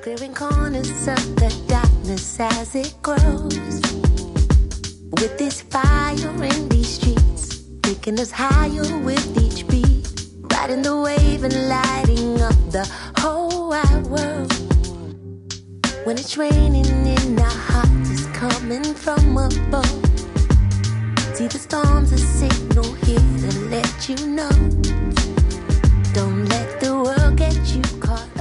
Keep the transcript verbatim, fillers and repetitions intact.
clearing corners of the darkness as it grows. With this fire in these streets, taking us higher with each beat, riding the wave and lighting up the whole wide world. When it's raining in our hearts, it's coming from above. See the storm's a signal here to let you know. Don't let the world get you caught.